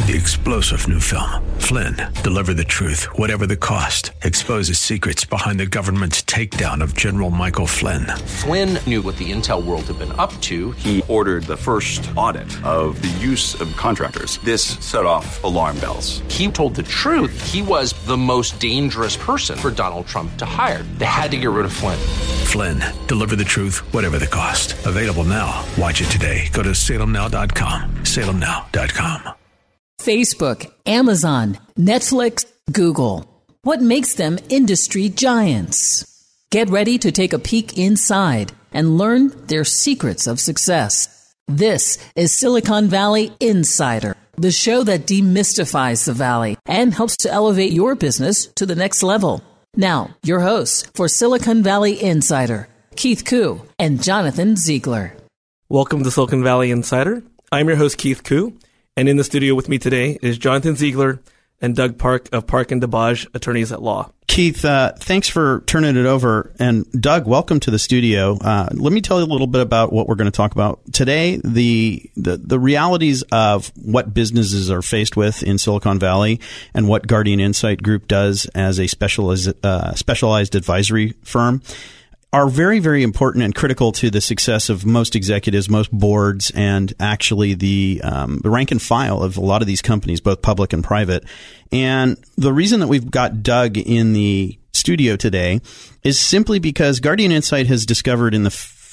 the explosive new film, Flynn, Deliver the Truth, Whatever the Cost, exposes secrets behind the government's takedown of General Michael Flynn. Flynn knew what the intel world had been up to. He ordered the first audit of the use of contractors. This set off alarm bells. He told the truth. He was the most dangerous person for Donald Trump to hire. They had to get rid of Flynn. Flynn, Deliver the Truth, Whatever the Cost. Available now. Watch it today. Go to salemnow.com. salemnow.com. Facebook, Amazon, Netflix, Google. What makes them industry giants? Get ready to take a peek inside and learn their secrets of success. This is Silicon Valley Insider, the show that demystifies the Valley and helps to elevate your business to the next level. Now, your hosts for Silicon Valley Insider, Keith Koo and Jonathan Ziegler. Welcome to Silicon Valley Insider. I'm your host, Keith Koo, and in the studio with me today is Jonathan Ziegler and Doug Park of Park and DeBage, attorneys at law. Keith, thanks for turning it over. And Doug, welcome to the studio. Let me tell you a little bit about what we're going to talk about today. The realities of what businesses are faced with in Silicon Valley and what Guardian Insight Group does as a specialized advisory firm are very, very important and critical to the success of most executives, most boards, and actually the rank and file of a lot of these companies, both public and private. And the reason that we've got Doug in the studio today is simply because Guardian Insight has discovered in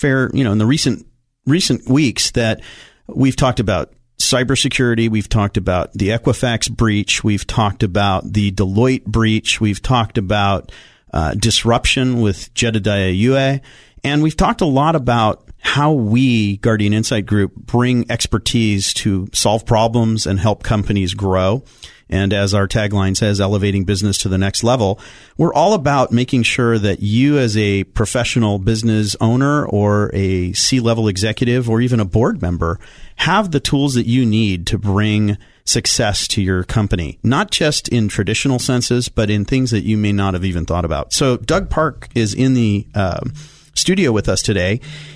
the recent weeks that we've talked about cybersecurity, we've talked about the Equifax breach, we've talked about the Deloitte breach, we've talked about disruption with Jedediah Ue. And we've talked a lot about how we, Guardian Insight Group, bring expertise to solve problems and help companies grow. And as our tagline says, elevating business to the next level. We're all about making sure that you as a professional business owner or a C-level executive or even a board member have the tools that you need to bring success to your company, not just in traditional senses, but in things that you may not have even thought about. So Doug Park is in the studio with us today.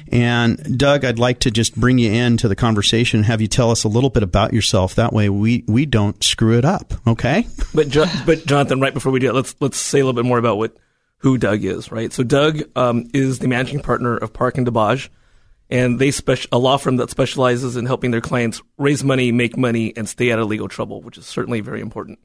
And Doug, I'd like to just bring you into the conversation, have you tell us a little bit about yourself. That way we don't screw it up, okay? But Jonathan, right before we do that, let's say a little bit more about who Doug is, right? So Doug is the managing partner of Park and DeBage, and they a law firm that specializes in helping their clients raise money, make money, and stay out of legal trouble, which is certainly very important.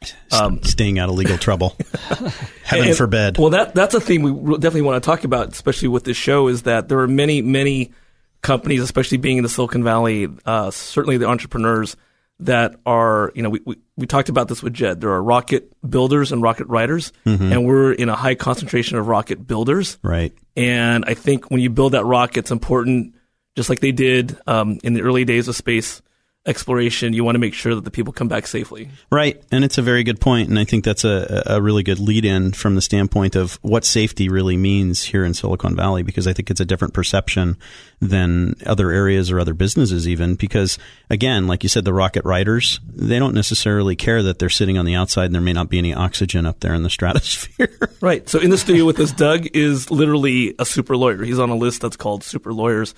Staying out of legal trouble. Heaven forbid. Well, that's a theme we definitely want to talk about, especially with this show, is that there are many, many companies, especially being in the Silicon Valley, certainly the entrepreneurs that are, we talked about this with Jed. There are rocket builders and rocket writers, and we're in a high concentration of rocket builders. Right. And I think when you build that rocket, it's important, just like they did in the early days of space exploration, you want to make sure that the people come back safely. Right. And it's a very good point. And I think that's a really good lead in from the standpoint of what safety really means here in Silicon Valley, because I think it's a different perception than other areas or other businesses even, because again, like you said, the rocket writers, they don't necessarily care that they're sitting on the outside and there may not be any oxygen up there in the stratosphere. Right. So in the studio with us, Doug is literally a super lawyer. He's on a list that's called super lawyers.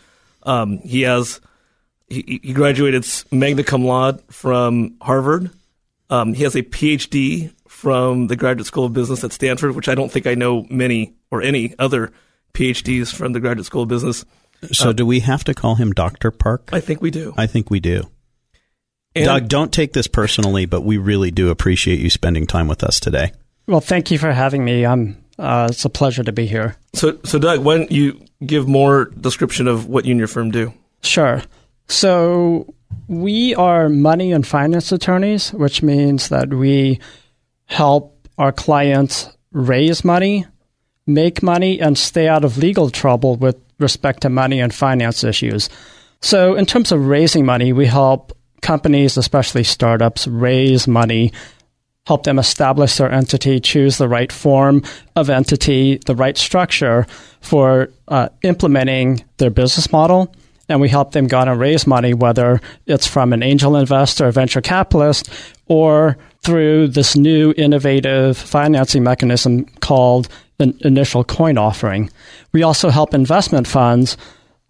He graduated magna cum laude from Harvard. He has a PhD from the Graduate School of Business at Stanford, which I don't think I know many or any other PhDs from the Graduate School of Business. So do we have to call him Dr. Park? I think we do. I think we do. And Doug, don't take this personally, but we really do appreciate you spending time with us today. Well, thank you for having me. It's a pleasure to be here. So Doug, why don't you give more description of what you and your firm do? Sure. So we are money and finance attorneys, which means that we help our clients raise money, make money, and stay out of legal trouble with respect to money and finance issues. So in terms of raising money, we help companies, especially startups, raise money, help them establish their entity, choose the right form of entity, the right structure for implementing their business model. And we help them go out and raise money, whether it's from an angel investor, a venture capitalist, or through this new innovative financing mechanism called an initial coin offering. We also help investment funds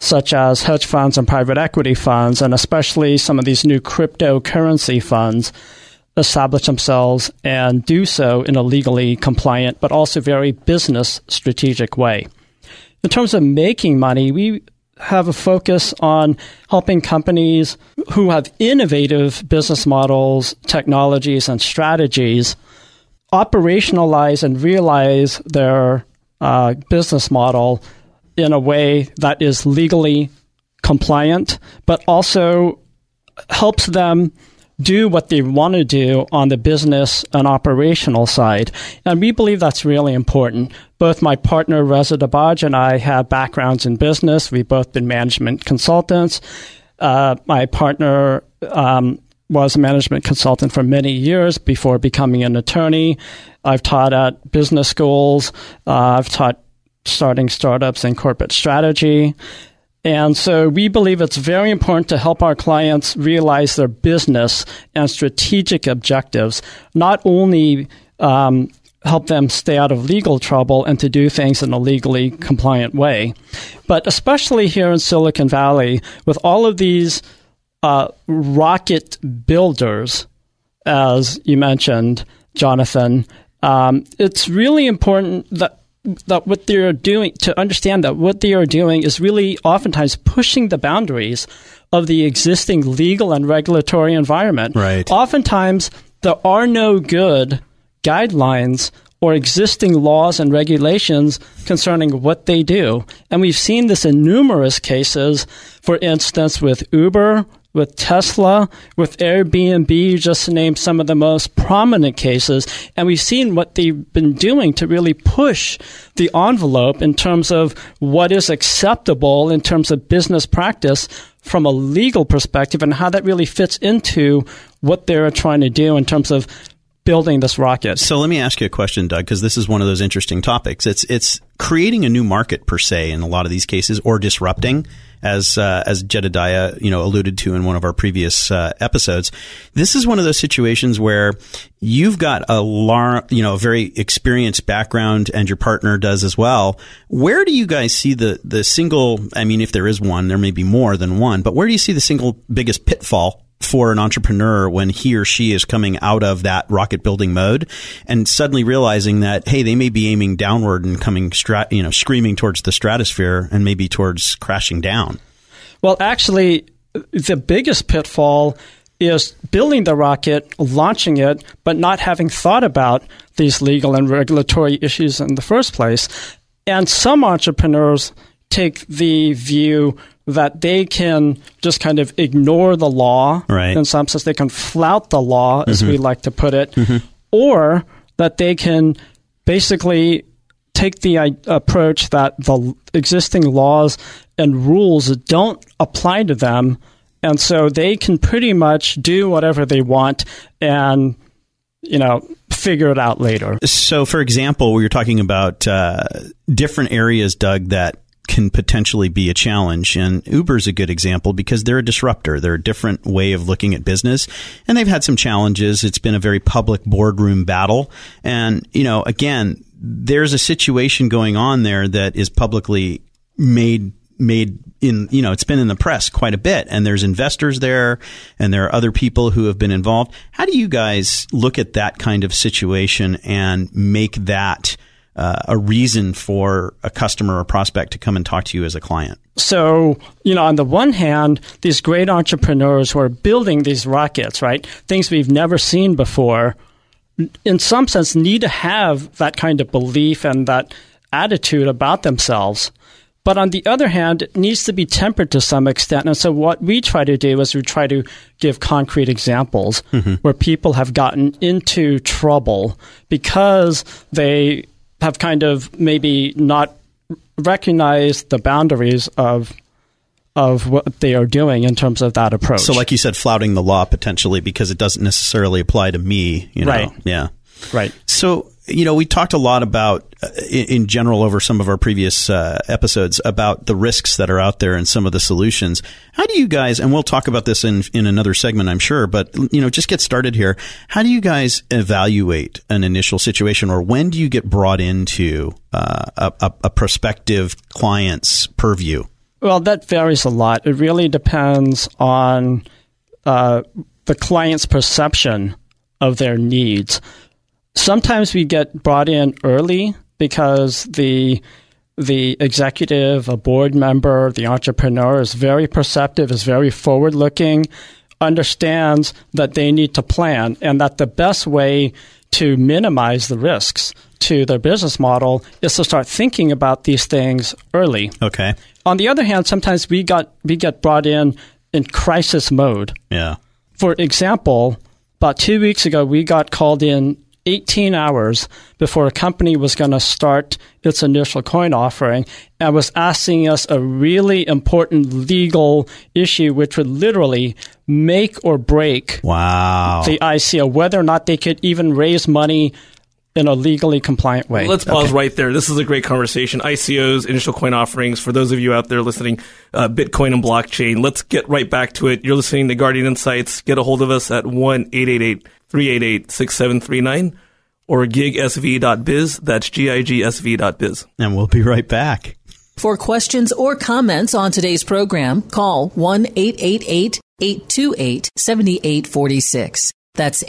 such as hedge funds and private equity funds, and especially some of these new cryptocurrency funds, establish themselves and do so in a legally compliant but also very business strategic way. In terms of making money, we have a focus on helping companies who have innovative business models, technologies, and strategies operationalize and realize their business model in a way that is legally compliant, but also helps them do what they want to do on the business and operational side. And we believe that's really important. Both my partner, Reza Dabaj, and I have backgrounds in business. We've both been management consultants. My partner was a management consultant for many years before becoming an attorney. I've taught at business schools. I've taught starting startups and corporate strategy. And so we believe it's very important to help our clients realize their business and strategic objectives, not only help them stay out of legal trouble and to do things in a legally compliant way, but especially here in Silicon Valley, with all of these rocket builders, as you mentioned, Jonathan, it's really important that what they're doing, to understand that what they are doing is really oftentimes pushing the boundaries of the existing legal and regulatory environment. Right. Oftentimes, there are no good guidelines or existing laws and regulations concerning what they do. And we've seen this in numerous cases, for instance, with Uber, with Tesla, with Airbnb, just to name some of the most prominent cases. And we've seen what they've been doing to really push the envelope in terms of what is acceptable in terms of business practice from a legal perspective and how that really fits into what they're trying to do in terms of building this rocket. So let me ask you a question, Doug, because this is one of those interesting topics. It's creating a new market per se in a lot of these cases, or disrupting, as Jedediah alluded to in one of our previous episodes. This is one of those situations where you've got a very experienced background, and your partner does as well. Where do you guys see the single? I mean, if there is one, there may be more than one, but where do you see the single biggest pitfall for an entrepreneur when he or she is coming out of that rocket building mode and suddenly realizing that, hey, they may be aiming downward and coming screaming towards the stratosphere and maybe towards crashing down? Well, actually, the biggest pitfall is building the rocket, launching it, but not having thought about these legal and regulatory issues in the first place. And some entrepreneurs take the view that they can just kind of ignore the law. Right. In some sense, they can flout the law, as we like to put it, or that they can basically take the approach that the existing laws and rules don't apply to them, and so they can pretty much do whatever they want and, figure it out later. So, for example, we were talking about different areas, Doug, that can potentially be a challenge. And Uber's a good example because they're a disruptor. They're a different way of looking at business, and they've had some challenges. It's been a very public boardroom battle. And, again, there's a situation going on there that is publicly made in, it's been in the press quite a bit, and there's investors there, and there are other people who have been involved. How do you guys look at that kind of situation and make that a reason for a customer or prospect to come and talk to you as a client? So, on the one hand, these great entrepreneurs who are building these rockets, right, things we've never seen before, in some sense need to have that kind of belief and that attitude about themselves. But on the other hand, it needs to be tempered to some extent. And so what we try to do is we try to give concrete examples where people have gotten into trouble because they have kind of maybe not recognized the boundaries of what they are doing in terms of that approach. So like you said, flouting the law potentially because it doesn't necessarily apply to me. Right. Yeah. Right. So, we talked a lot about, in general, over some of our previous episodes, about the risks that are out there and some of the solutions. How do you guys, and we'll talk about this in another segment, I'm sure, but, just get started here. How do you guys evaluate an initial situation, or when do you get brought into a prospective client's purview? Well, that varies a lot. It really depends on the client's perception of their needs. Sometimes we get brought in early because the executive, a board member, the entrepreneur is very perceptive, is very forward-looking, understands that they need to plan, and that the best way to minimize the risks to their business model is to start thinking about these things early. Okay. On the other hand, sometimes we get brought in crisis mode. Yeah. For example, about 2 weeks ago, we got called in 18 hours before a company was going to start its initial coin offering and was asking us a really important legal issue, which would literally make or break the ICO, whether or not they could even raise money in a legally compliant way. Let's pause right there. This is a great conversation. ICOs, initial coin offerings, for those of you out there listening, Bitcoin and blockchain. Let's get right back to it. You're listening to Guardian Insights. Get a hold of us at 1-888-388-6739 or gigsv.biz. That's gigsv.biz. And we'll be right back. For questions or comments on today's program, call 1-888-828-7846. That's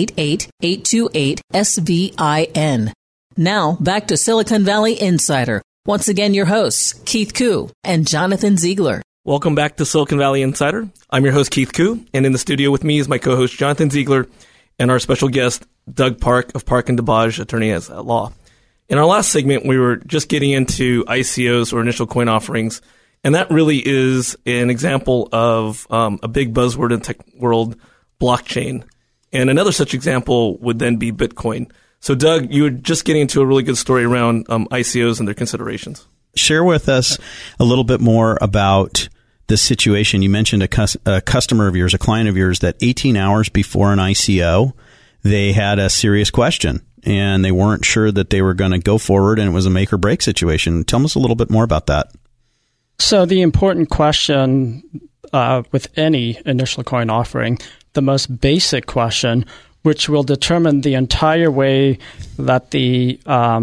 888-828-SVIN. Now, back to Silicon Valley Insider. Once again, your hosts, Keith Koo and Jonathan Ziegler. Welcome back to Silicon Valley Insider. I'm your host, Keith Koo, and in the studio with me is my co-host, Jonathan Ziegler, and our special guest, Doug Park of Park & DeBage, attorney at law. In our last segment, we were just getting into ICOs, or initial coin offerings, and that really is an example of a big buzzword in tech world, blockchain. And another such example would then be Bitcoin. So, Doug, you were just getting into a really good story around ICOs and their considerations. Share with us a little bit more about the situation. You mentioned a customer of yours, a client of yours, that 18 hours before an ICO, they had a serious question, and they weren't sure that they were going to go forward, and it was a make or break situation. Tell us a little bit more about that. So the important question with any initial coin offering, the most basic question, which will determine the entire way that the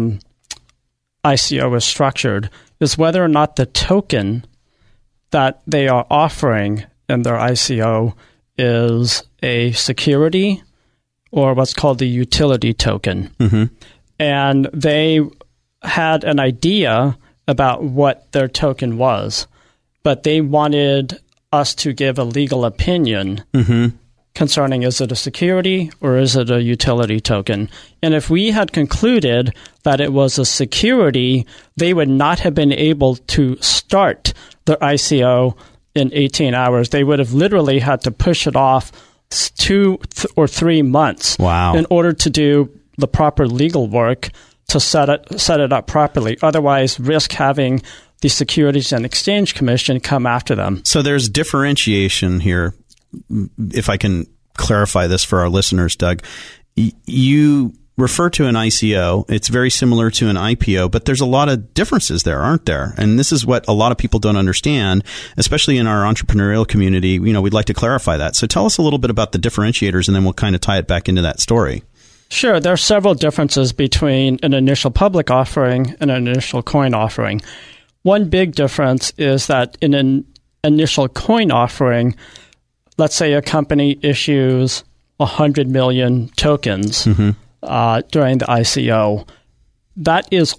ICO is structured, is whether or not the token that they are offering in their ICO is a security or what's called the utility token. Mm-hmm. And they had an idea about what their token was, but they wanted us to give a legal opinion concerning, is it a security or is it a utility token? And if we had concluded that it was a security, they would not have been able to start their ICO in 18 hours. They would have literally had to push it off 2 or 3 months in order to do the proper legal work to set it up properly. Otherwise, risk having the Securities and Exchange Commission come after them. So there's differentiation here. If I can clarify this for our listeners, Doug, you refer to an ICO. It's very similar to an IPO, but there's a lot of differences there, aren't there? And this is what a lot of people don't understand, especially in our entrepreneurial community. You know, we'd like to clarify that. So tell us a little bit about the differentiators, and then we'll kind of tie it back into that story. Sure. There are several differences between an initial public offering and an initial coin offering. One big difference is that in an initial coin offering, let's say a company issues 100 million tokens during the ICO. That is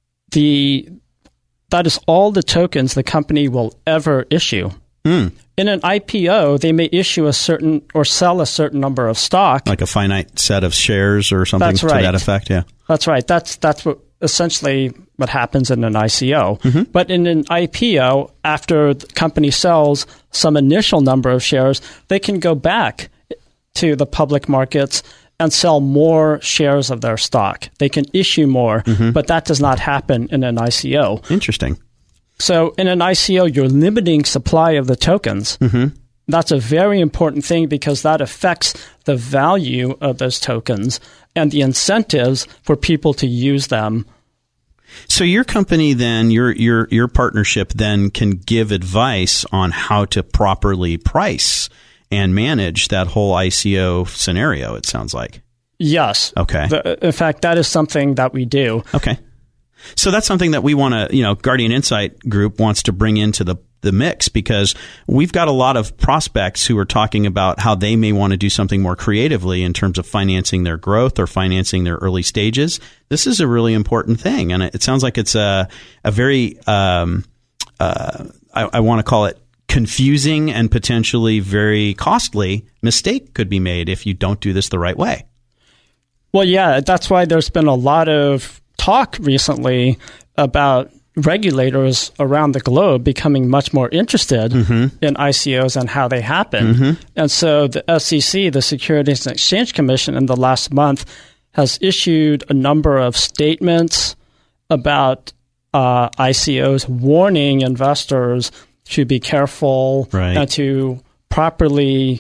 all the tokens the company will ever issue. In an IPO, they may issue a certain or sell a certain number of stock, like a finite set of shares or something to that effect. Yeah, that's right. That's what essentially what happens in an ICO. But in an IPO, after the company sells some initial number of shares, they can go back to the public markets and sell more shares of their stock. They can issue more, but that does not happen in an ICO. Interesting. So in an ICO, you're limiting supply of the tokens. That's a very important thing because that affects the value of those tokens and the incentives for people to use them. So your company then, your partnership then can give advice on how to properly price and manage that whole ICO scenario, it sounds like. Yes. Okay. In fact, that is something that we do. Okay. So that's something that we want to, Guardian Insight Group wants to bring into the the mix, because we've got a lot of prospects who are talking about how they may want to do something more creatively in terms of financing their growth or financing their early stages. This is a really important thing, and it sounds like it's a very I want to call it confusing and potentially very costly mistake could be made if you don't do this the right way. Well, yeah, that's why there's been a lot of talk recently about regulators around the globe becoming much more interested in ICOs and how they happen. And so the SEC, the Securities and Exchange Commission, in the last month has issued a number of statements about ICOs, warning investors to be careful and to properly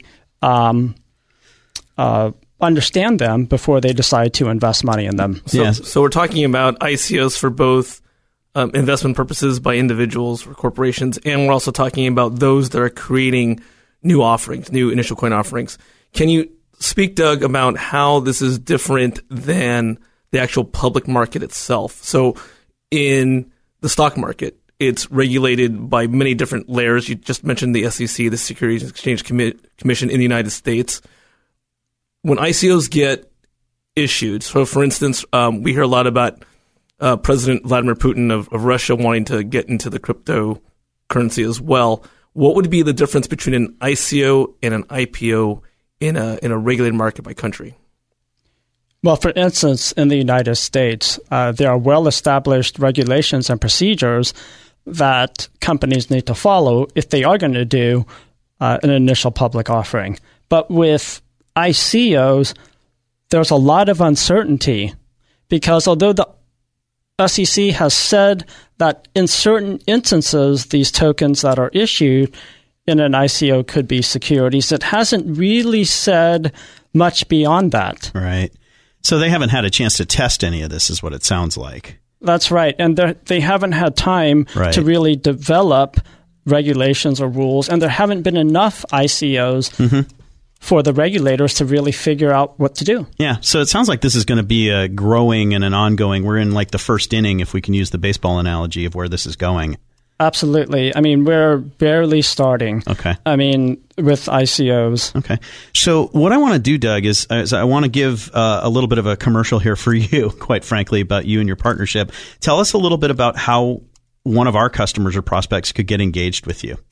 understand them before they decide to invest money in them. So we're talking about ICOs for both investment purposes by individuals or corporations, and we're also talking about those that are creating new offerings, new initial coin offerings. Can you speak, Doug, about how this is different than the actual public market itself? So in the stock market, it's regulated by many different layers. You just mentioned the SEC, the Securities and Exchange Commission in the United States. When ICOs get issued, so for instance, we hear a lot about President Vladimir Putin of Russia wanting to get into the cryptocurrency as well. What would be the difference between an ICO and an IPO in a regulated market by country? Well, for instance, in the United States, there are well-established regulations and procedures that companies need to follow if they are going to do an initial public offering. But with ICOs, there's a lot of uncertainty because although the SEC has said that in certain instances, these tokens that are issued in an ICO could be securities, it hasn't really said much beyond that. Right. So they haven't had a chance to test any of this, is what it sounds like. That's right. And they haven't had time to really develop regulations or rules, and there haven't been enough ICOs for the regulators to really figure out what to do. Yeah, so it sounds like this is going to be a growing and an ongoing. We're in like the first inning, if we can use the baseball analogy of where this is going. Absolutely. I mean, we're barely starting. Okay. I mean, with ICOs. Okay. So what I want to do, Doug, is I want to give a little bit of a commercial here for you, quite frankly, about you and your partnership. Tell us a little bit about how one of our customers or prospects could get engaged with you.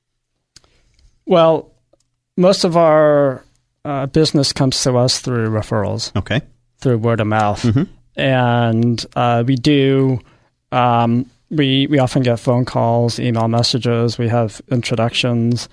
Well, most of our business comes to us through referrals. Okay. Through word of mouth. And we do... We often get phone calls, email messages. We have introductions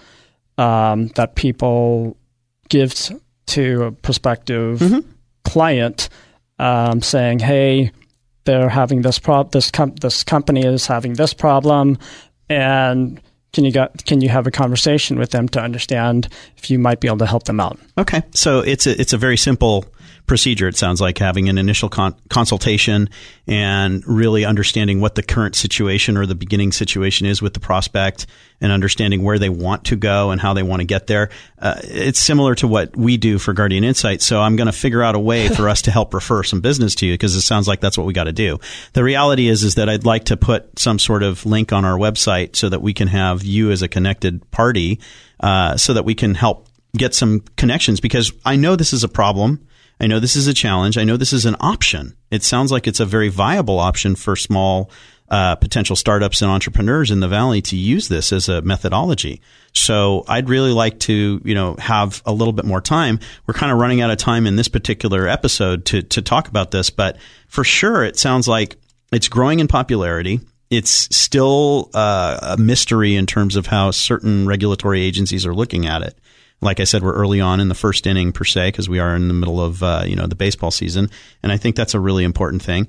that people give to a prospective client, saying, "Hey, they're having this this company is having this problem, and can you have a conversation with them to understand if you might be able to help them out?" Okay, so it's a very simple procedure. It sounds like having an initial consultation and really understanding what the current situation or the beginning situation is with the prospect and understanding where they want to go and how they want to get there. It's similar to what we do for Guardian Insight. So I'm going to figure out a way for us to help refer some business to you because it sounds like that's what we got to do. The reality is that I'd like to put some sort of link on our website so that we can have you as a connected party so that we can help get some connections, because I know this is a problem. I know this is a challenge. I know this is an option. It sounds like it's a very viable option for small potential startups and entrepreneurs in the Valley to use this as a methodology. So I'd really like to, have a little bit more time. We're kind of running out of time in this particular episode to talk about this, but for sure, it sounds like it's growing in popularity. It's still a mystery in terms of how certain regulatory agencies are looking at it. Like I said, we're early on in the first inning per se because we are in the middle of the baseball season, and I think that's a really important thing.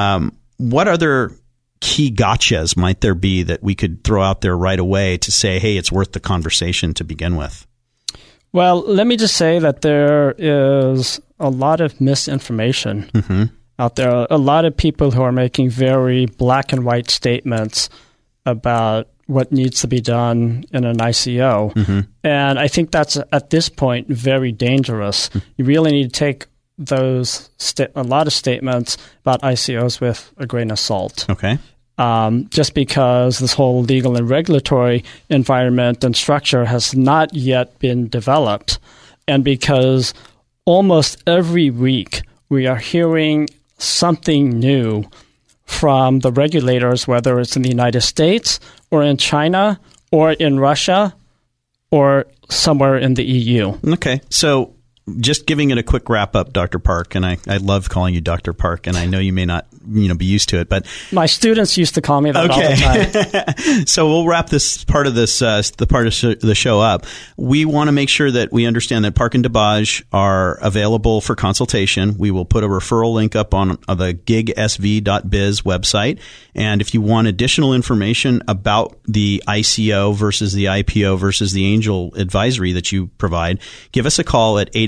What other key gotchas might there be that we could throw out there right away to say, hey, it's worth the conversation to begin with? Well, let me just say that there is a lot of misinformation out there. A lot of people who are making very black and white statements about what needs to be done in an ICO. And I think that's, at this point, very dangerous. You really need to take those a lot of statements about ICOs with a grain of salt. Okay. just because this whole legal and regulatory environment and structure has not yet been developed, and because almost every week we are hearing something new from the regulators, whether it's in the United States or in China or in Russia or somewhere in the EU. Okay, so just giving it a quick wrap up, Dr. Park, and I love calling you Dr. Park, and I know you may not be used to it, but my students used to call me that all the time. So we'll wrap this part of the show up. We want to make sure that we understand that Park and DeBaj are available for consultation. We will put a referral link up on the gigsv.biz website, and if you want additional information about the ICO versus the IPO versus the angel advisory that you provide, give us a call at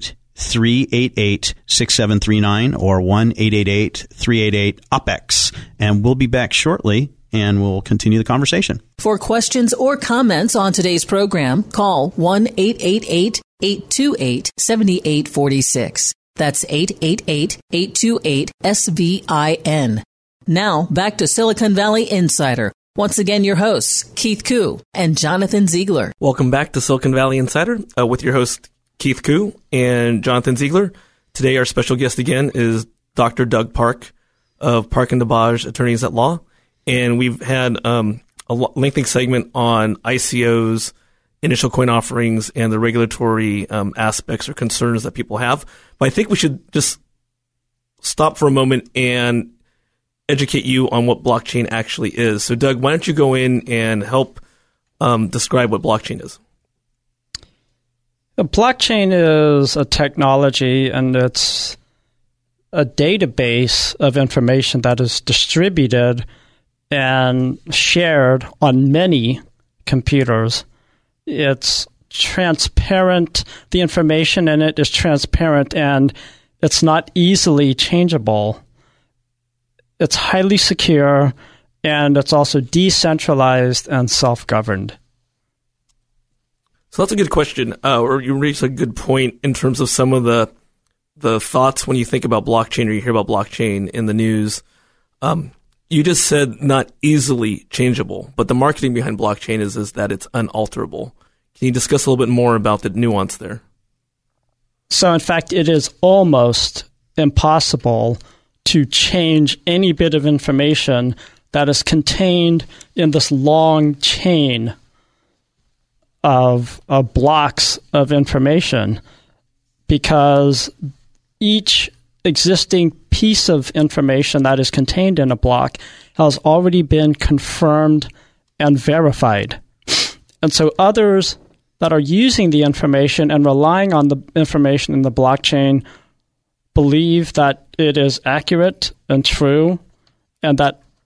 888-388-6739 or 1-888-388-OPEX. And we'll be back shortly, and we'll continue the conversation. For questions or comments on today's program, call 1-888-828-7846. That's 888-828-SVIN. Now, back to Silicon Valley Insider. Once again, your hosts, Keith Koo and Jonathan Ziegler. Welcome back to Silicon Valley Insider with your host, Keith Koo and Jonathan Ziegler. Today, our special guest again is Dr. Doug Park of Park and DeBaj Attorneys at Law. And we've had a lengthy segment on ICOs, initial coin offerings, and the regulatory aspects or concerns that people have. But I think we should just stop for a moment and educate you on what blockchain actually is. So, Doug, why don't you go in and help describe what blockchain is? A blockchain is a technology, and it's a database of information that is distributed and shared on many computers. It's transparent. The information in it is transparent, and it's not easily changeable. It's highly secure, and it's also decentralized and self-governed. So that's a good question, or you raised a good point in terms of some of the thoughts when you think about blockchain or you hear about blockchain in the news. You just said not easily changeable, but the marketing behind blockchain is that it's unalterable. Can you discuss a little bit more about the nuance there? So, in fact, it is almost impossible to change any bit of information that is contained in this long chain of blocks of information, because each existing piece of information that is contained in a block has already been confirmed and verified. And so others that are using the information and relying on the information in the blockchain believe that it is accurate and true, and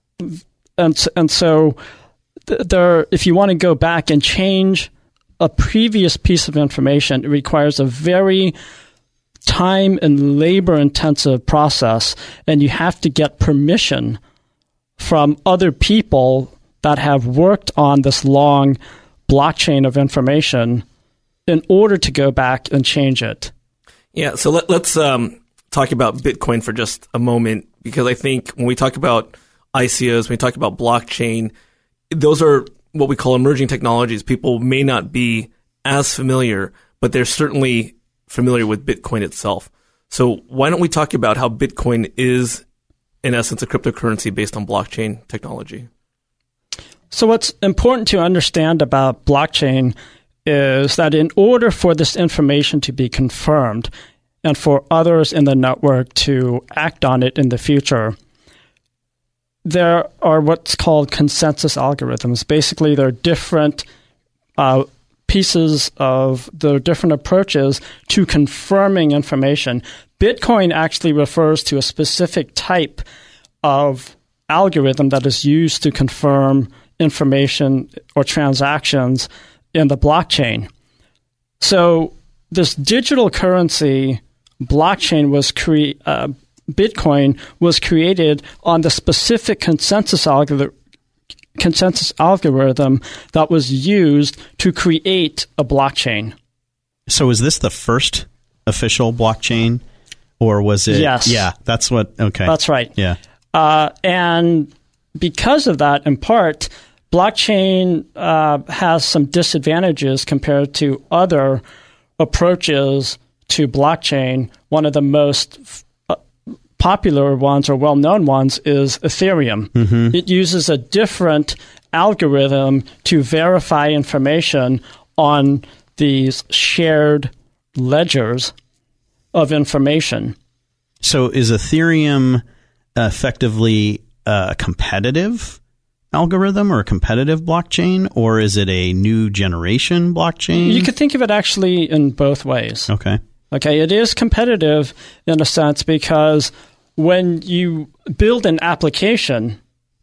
so if you want to go back and change a previous piece of information, it requires a very time and labor-intensive process, and you have to get permission from other people that have worked on this long blockchain of information in order to go back and change it. Yeah, so let's talk about Bitcoin for just a moment, because I think when we talk about ICOs, when we talk about blockchain, those are what we call emerging technologies. People may not be as familiar, but they're certainly familiar with Bitcoin itself. So why don't we talk about how Bitcoin is, in essence, a cryptocurrency based on blockchain technology? So what's important to understand about blockchain is that in order for this information to be confirmed and for others in the network to act on it in the future, there are what's called consensus algorithms. Basically, there are different pieces of the different approaches to confirming information. Bitcoin actually refers to a specific type of algorithm that is used to confirm information or transactions in the blockchain. So this digital currency blockchain Bitcoin was created on the specific consensus algorithm that was used to create a blockchain. So is this the first official blockchain, or was it? Yes. Yeah, that's what, okay. That's right. Yeah. And because of that, in part, blockchain has some disadvantages compared to other approaches to blockchain. One of the most popular ones or well-known ones is Ethereum. Mm-hmm. It uses a different algorithm to verify information on these shared ledgers of information. So is Ethereum effectively a competitive algorithm or a competitive blockchain, or is it a new generation blockchain? You could think of it actually in both ways. Okay, it is competitive in a sense because when you build an application,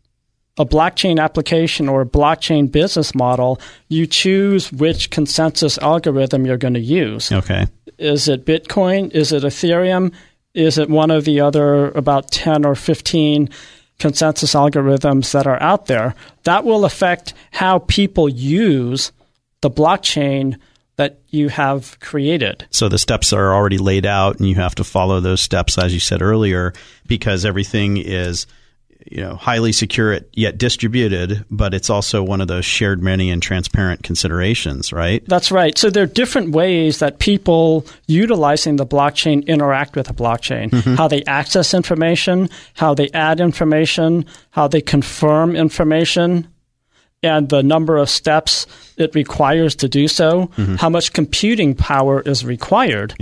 a blockchain application or a blockchain business model, you choose which consensus algorithm you're going to use. Okay. Is it Bitcoin? Is it Ethereum? Is it one of the other about 10 or 15 consensus algorithms that are out there? That will affect how people use the blockchain that you have created. So the steps are already laid out, and you have to follow those steps, as you said earlier, because everything is highly secure yet distributed, but it's also one of those shared many and transparent considerations, right? That's right. So there are different ways that people utilizing the blockchain interact with the blockchain, mm-hmm. how they access information, how they add information, how they confirm information, and the number of steps it requires to do so, mm-hmm. how much computing power is required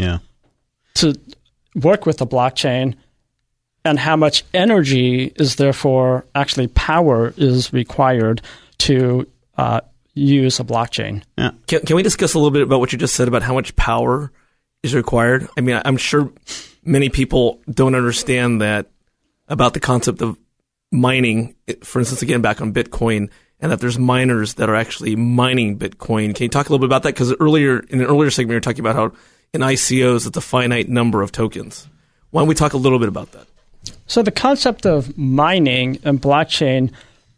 to work with the blockchain, and how much energy is therefore actually power is required to use a blockchain. Yeah. Can we discuss a little bit about what you just said about how much power is required? I mean, I'm sure many people don't understand that about the concept of mining, for instance, again, back on Bitcoin, and that there's miners that are actually mining Bitcoin. Can you talk a little bit about that? Because in an earlier segment, you were talking about how in ICOs, it's a finite number of tokens. Why don't we talk a little bit about that? So the concept of mining and blockchain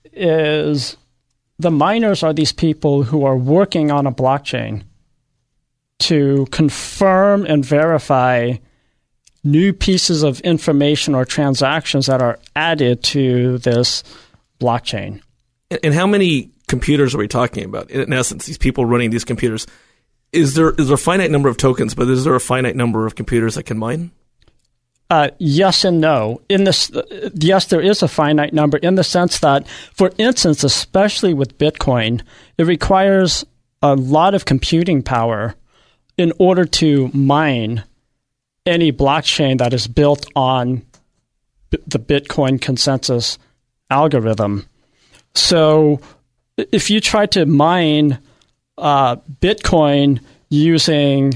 is the miners are these people who are working on a blockchain to confirm and verify new pieces of information or transactions that are added to this blockchain. And how many computers are we talking about? In essence, these people running these computers, is there a finite number of tokens, but is there a finite number of computers that can mine? Yes and no. Yes, there is a finite number in the sense that, for instance, especially with Bitcoin, it requires a lot of computing power in order to mine any blockchain that is built on the Bitcoin consensus algorithm. So if you try to mine Bitcoin using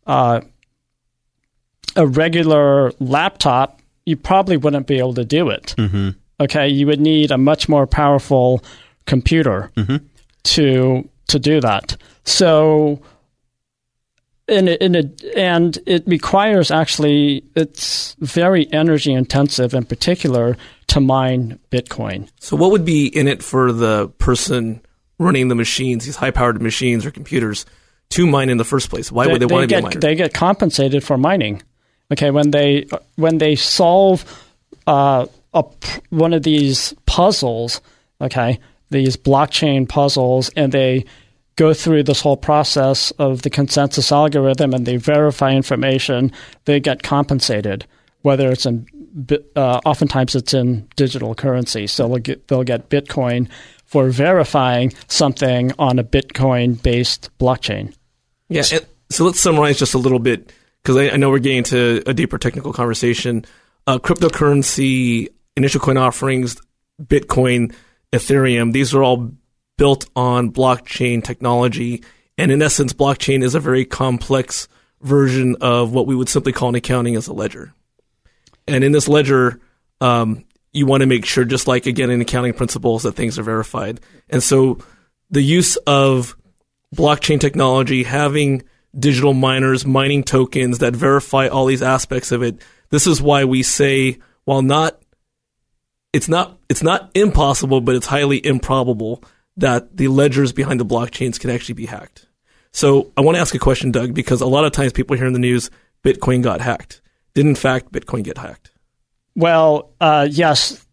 a regular laptop, you probably wouldn't be able to do it. Mm-hmm. Okay, you would need a much more powerful computer mm-hmm. to do that. So, and it requires actually, it's very energy intensive in particular to mine Bitcoin. So what would be in it for the person running the machines, these high-powered machines or computers, to mine in the first place? Why would they want to be a miner? They get compensated for mining. Okay, when they solve one of these puzzles, okay, these blockchain puzzles, and they go through this whole process of the consensus algorithm and they verify information, they get compensated. Whether it's oftentimes it's in digital currency, so they'll get Bitcoin for verifying something on a Bitcoin-based blockchain. Yeah, so let's summarize just a little bit, because I know we're getting into a deeper technical conversation. Cryptocurrency, initial coin offerings, Bitcoin, Ethereum, these are all built on blockchain technology. And in essence, blockchain is a very complex version of what we would simply call in accounting as a ledger. And in this ledger, you want to make sure, just like, again, in accounting principles, that things are verified. And so the use of blockchain technology, having digital miners mining tokens that verify all these aspects of it. This is why we say, while it's not impossible, but it's highly improbable that the ledgers behind the blockchains can actually be hacked. So I want to ask a question, Doug, because a lot of times people hear in the news, Bitcoin got hacked. Did in fact Bitcoin get hacked? Well, yes,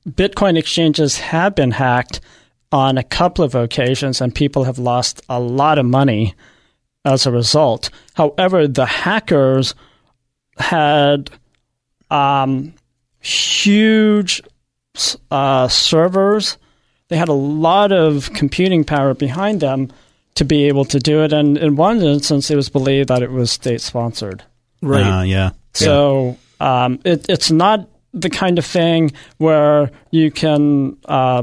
Bitcoin exchanges have been hacked on a couple of occasions, and people have lost a lot of money as a result. However, the hackers had huge servers. They had a lot of computing power behind them to be able to do it. And in one instance, it was believed that it was state-sponsored. Right. Yeah. So it's not the kind of thing where you can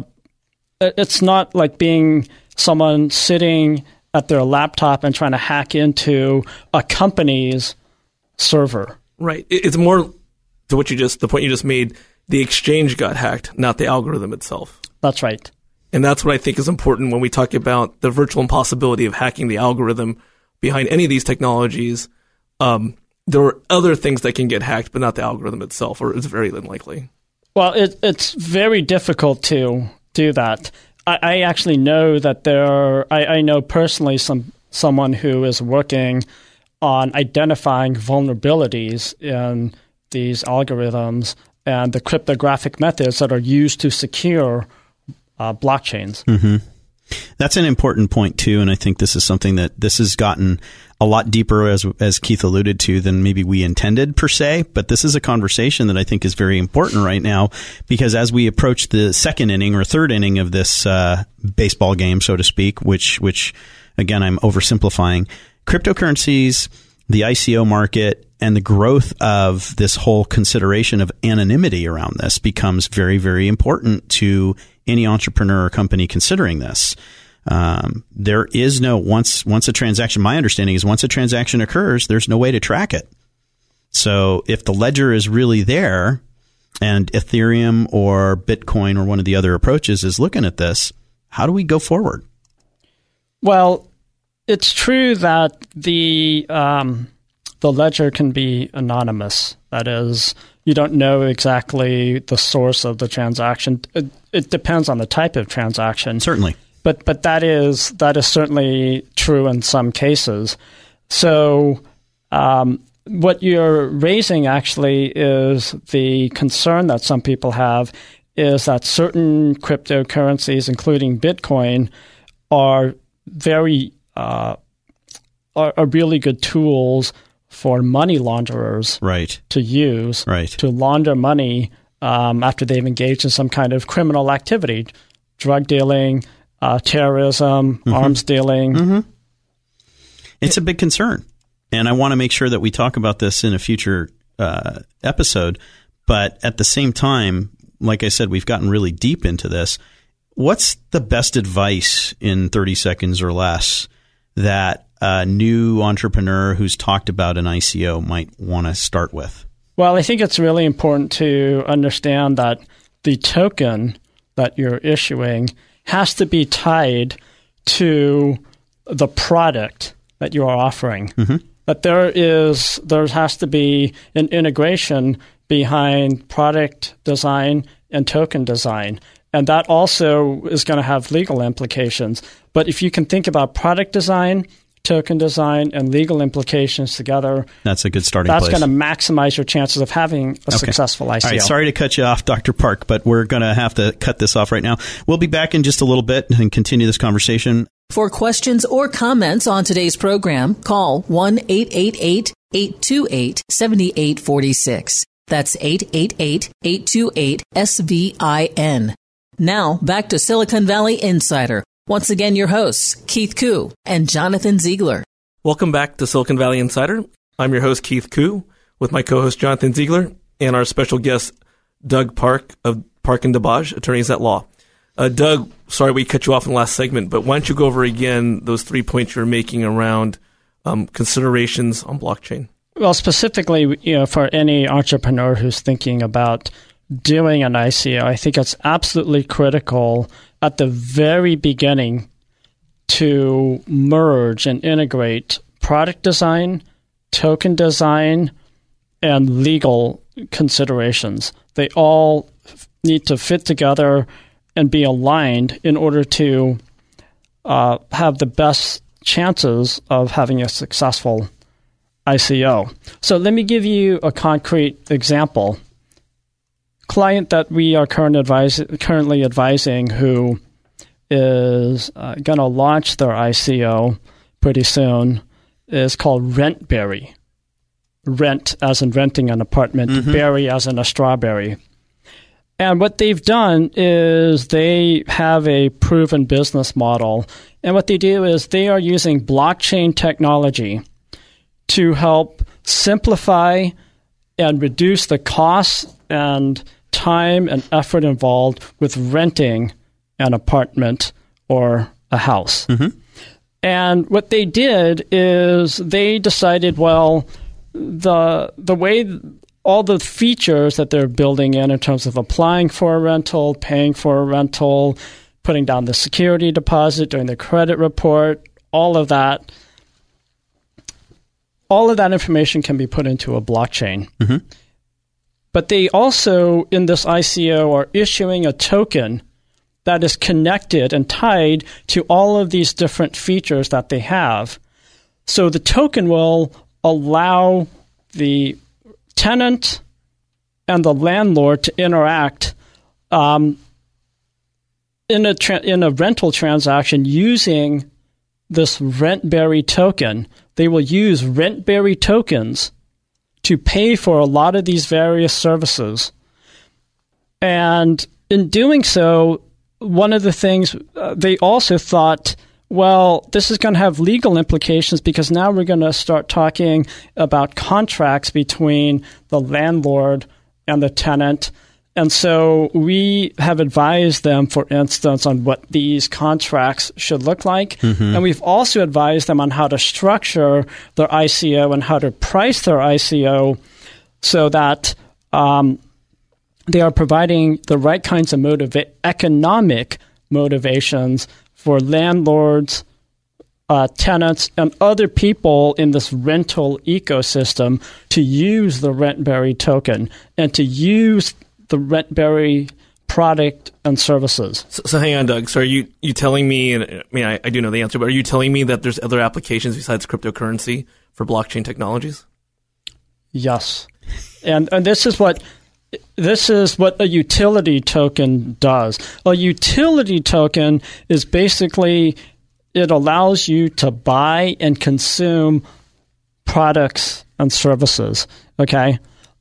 it's not like being someone sitting at their laptop and trying to hack into a company's server. Right. It's more to the point you just made. The exchange got hacked, not the algorithm itself. That's right. And that's what I think is important when we talk about the virtual impossibility of hacking the algorithm behind any of these technologies. There are other things that can get hacked, but not the algorithm itself, or it's very unlikely. Well, it's very difficult to do that. I actually know that I know personally someone who is working on identifying vulnerabilities in these algorithms and the cryptographic methods that are used to secure blockchains. Mm-hmm. That's an important point, too, and I think this is something that this has gotten a lot deeper, as Keith alluded to, than maybe we intended, per se. But this is a conversation that I think is very important right now, because as we approach the second inning or third inning of this baseball game, so to speak, which again, I'm oversimplifying, cryptocurrencies, the ICO market, and the growth of this whole consideration of anonymity around this becomes very, very important to any entrepreneur or company considering this. There is no, once a transaction, my understanding is once a transaction occurs, there's no way to track it. So if the ledger is really there and Ethereum or Bitcoin or one of the other approaches is looking at this, how do we go forward? Well, it's true that the ledger can be anonymous. That is, you don't know exactly the source of the transaction. It depends on the type of transaction. Certainly. But that is certainly true in some cases. So what you're raising actually is the concern that some people have is that certain cryptocurrencies, including Bitcoin, are very are really good tools for money launderers to use to launder money after they've engaged in some kind of criminal activity, drug dealing, terrorism, arms dealing. Mm-hmm. It's a big concern. And I want to make sure that we talk about this in a future episode. But at the same time, like I said, we've gotten really deep into this. What's the best advice in 30 seconds or less that a new entrepreneur who's talked about an ICO might want to start with? Well, I think it's really important to understand that the token that you're issuing has to be tied to the product that you are offering. Mm-hmm. That there has to be an integration behind product design and token design. And that also is going to have legal implications. But if you can think about product design, token design, and legal implications together, that's a good starting place. That's going to maximize your chances of having a successful ICO. All right, sorry to cut you off, Dr. Park, but we're going to have to cut this off right now. We'll be back in just a little bit and continue this conversation. For questions or comments on today's program, call 1-888-828-7846. That's 888-828-SVIN. Now, back to Silicon Valley Insider. Once again, your hosts, Keith Koo and Jonathan Ziegler. Welcome back to Silicon Valley Insider. I'm your host, Keith Koo, with my co-host, Jonathan Ziegler, and our special guest, Doug Park of Park and DeBage, attorneys at law. Doug, sorry we cut you off in the last segment, but why don't you go over again those 3 points you're making around considerations on blockchain? Well, specifically, for any entrepreneur who's thinking about doing an ICO, I think it's absolutely critical at the very beginning to merge and integrate product design, token design, and legal considerations. They all need to fit together and be aligned in order to have the best chances of having a successful ICO. So let me give you a concrete example. client that we are currently advising who is going to launch their ICO pretty soon is called Rentberry. Rent as in renting an apartment, berry as in a strawberry. And what they've done is they have a proven business model. And what they do is they are using blockchain technology to help simplify and reduce the costs and time and effort involved with renting an apartment or a house. And what they did is they decided, well, the way all the features that they're building in terms of applying for a rental, paying for a rental, putting down the security deposit, doing the credit report, all of that information can be put into a blockchain. But they also, in this ICO, are issuing a token that is connected and tied to all of these different features that they have. So the token will allow the tenant and the landlord to interact in a rental transaction using this Rentberry token. They will use Rentberry tokens to pay for a lot of these various services. And in doing so, one of the things they also thought, well, this is going to have legal implications because now we're going to start talking about contracts between the landlord and the tenant. And so we have advised them, for instance, on what these contracts should look like. And we've also advised them on how to structure their ICO and how to price their ICO so that they are providing the right kinds of economic motivations for landlords, tenants, and other people in this rental ecosystem to use the Rentberry token and to use the Rentberry product and services. So hang on, Doug. So are you telling me, and I mean, I do know the answer, but are you telling me that there's other applications besides cryptocurrency for blockchain technologies? Yes. And this is what a utility token does. A utility token is basically, it allows you to buy and consume products and services. Okay?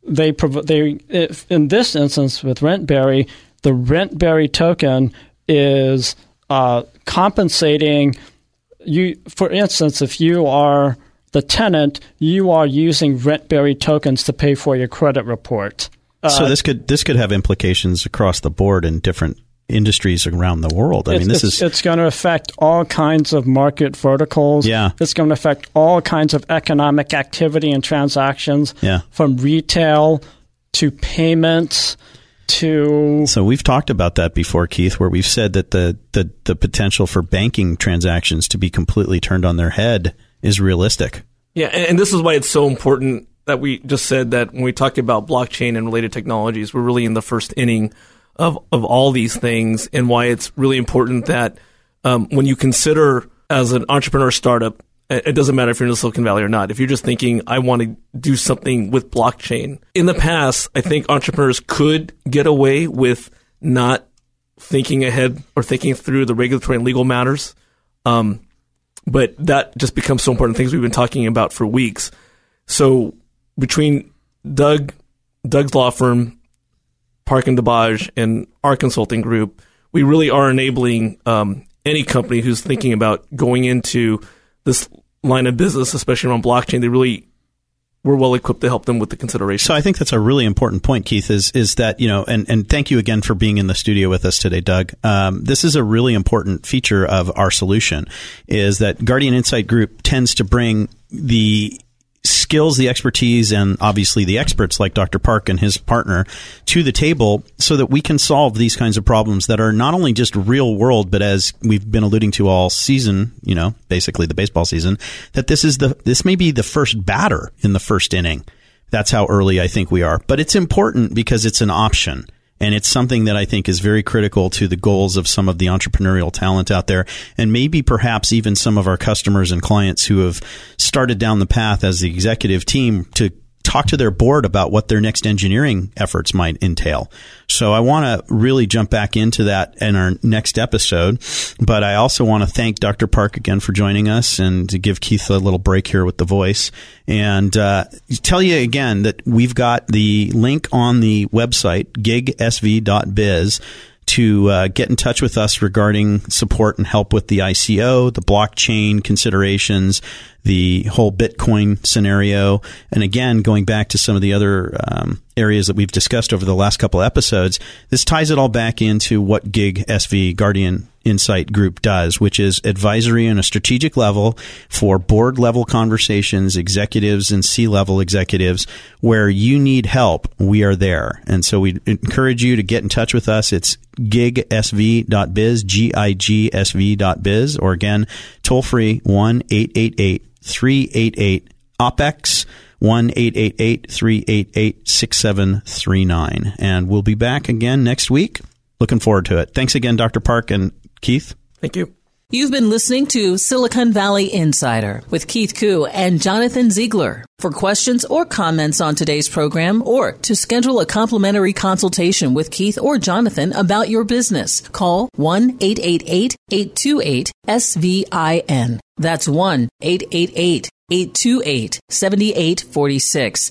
In this instance with Rentberry, the Rentberry token is compensating you. For instance, if you are the tenant, you are using Rentberry tokens to pay for your credit report. So this could have implications across the board in different industries around the world. I mean, it's going to affect all kinds of market verticals. Yeah. It's going to affect all kinds of economic activity and transactions. Yeah. From retail to payments to. So we've talked about that before, Keith, where we've said that the potential for banking transactions to be completely turned on their head is realistic. Yeah, and this is why it's so important that we just said that when we talk about blockchain and related technologies, we're really in the first inning of all these things, and why it's really important that when you consider as an entrepreneur startup, it doesn't matter if you're in the Silicon Valley or not. If you're just thinking, I want to do something with blockchain. In the past, I think entrepreneurs could get away with not thinking ahead or thinking through the regulatory and legal matters. But that just becomes so important, things we've been talking about for weeks. So between Doug's law firm, Park and DeBage, and our consulting group, we really are enabling any company who's thinking about going into this line of business, especially around blockchain. We're well equipped to help them with the consideration. So I think that's a really important point, Keith, is that, and thank you again for being in the studio with us today, Doug. This is a really important feature of our solution, is that Guardian Insight Group tends to bring the skills, the expertise, and obviously the experts like Dr. Park and his partner to the table so that we can solve these kinds of problems that are not only just real world, but as we've been alluding to all season, basically the baseball season, that this may be the first batter in the first inning. That's how early I think we are. But it's important because it's an option. And it's something that I think is very critical to the goals of some of the entrepreneurial talent out there, and maybe perhaps even some of our customers and clients who have started down the path as the executive team to talk to their board about what their next engineering efforts might entail. So I want to really jump back into that in our next episode. But I also want to thank Dr. Park again for joining us and to give Keith a little break here with the voice. And tell you again that we've got the link on the website, gigsv.biz, to get in touch with us regarding support and help with the ICO, the blockchain considerations, the whole Bitcoin scenario. And again, going back to some of the other areas that we've discussed over the last couple of episodes, this ties it all back into what Gig SV Guardian Insight Group does, which is advisory on a strategic level for board level conversations, executives and C-level executives. Where you need help, we are there. And so we encourage you to get in touch with us. It's gigsv.biz, gigsv.biz, or again, toll free 1-888-388-OPEX, 1-888-388-6739. And we'll be back again next week. Looking forward to it. Thanks again, Dr. Park and Keith. Thank you. You've been listening to Silicon Valley Insider with Keith Koo and Jonathan Ziegler. For questions or comments on today's program, or to schedule a complimentary consultation with Keith or Jonathan about your business, call 1-888-828-SVIN. That's 1-888-828-7846.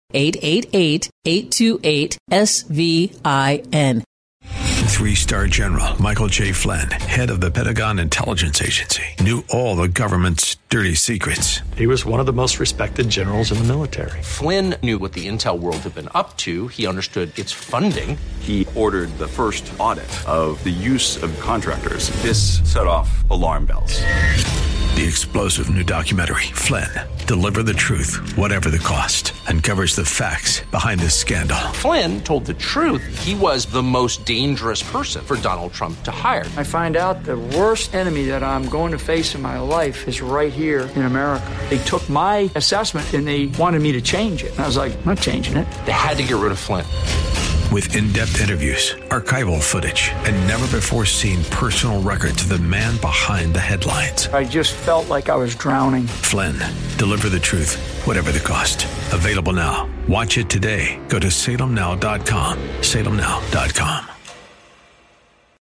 888-828-SVIN. 3-star General Michael J. Flynn, head of the Pentagon Intelligence Agency, knew all the government's dirty secrets. He was one of the most respected generals in the military. Flynn knew what the intel world had been up to. He understood its funding. He ordered the first audit of the use of contractors. This set off alarm bells. The explosive new documentary, Flynn, Deliver the Truth, Whatever the Cost, uncovers the facts behind this scandal. Flynn told the truth. He was the most dangerous person for Donald Trump to hire. I find out the worst enemy that I'm going to face in my life is right here in America. They took my assessment and they wanted me to change it. And I was like, I'm not changing it. They had to get rid of Flynn. With in-depth interviews, archival footage, and never-before-seen personal records of the man behind the headlines. I just felt like I was drowning. Flynn, Deliver the Truth, Whatever the Cost. Available now. Watch it today. Go to salemnow.com. salemnow.com.